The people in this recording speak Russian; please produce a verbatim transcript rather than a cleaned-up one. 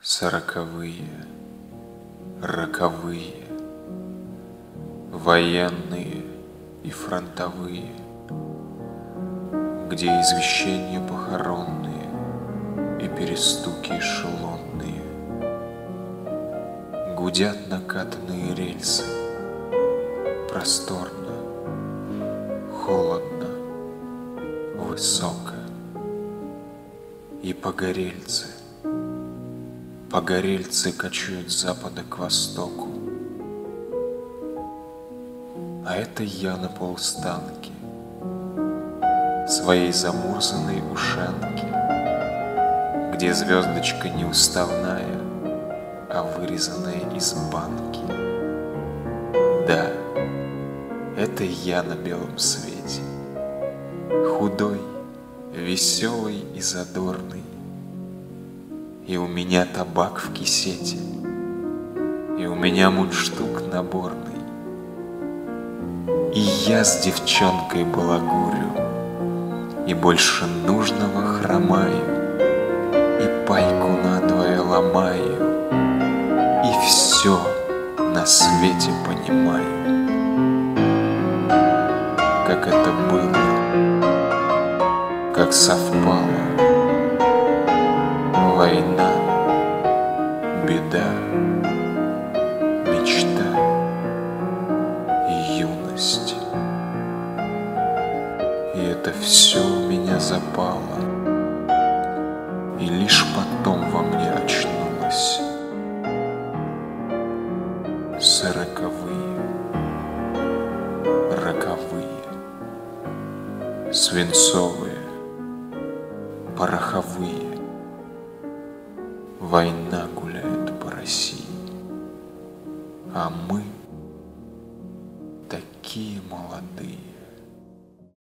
Сороковые, роковые, военные и фронтовые, где извещения похоронные и перестуки эшелонные, гудят накатанные рельсы, просторно, холодно, высоко, и погорельцы, Погорельцы кочуют с запада к востоку. А это я на полустанке, своей замурзанной ушанке, где звездочка не уставная, а вырезанная из банки. Да, это я на белом свете, худой, веселый и задорный. И у меня табак в кисете, и у меня мундштук наборный. И я с девчонкой балагурю, и больше нужного хромаю, и пайку надвое ломаю, и все на свете понимаю. Как это было, как совпало. Война, беда, мечта и юность. И это все у меня запало, и лишь потом во мне очнулось. Сороковые, роковые, свинцовые, пороховые. Война гуляет по России, а мы такие молодые.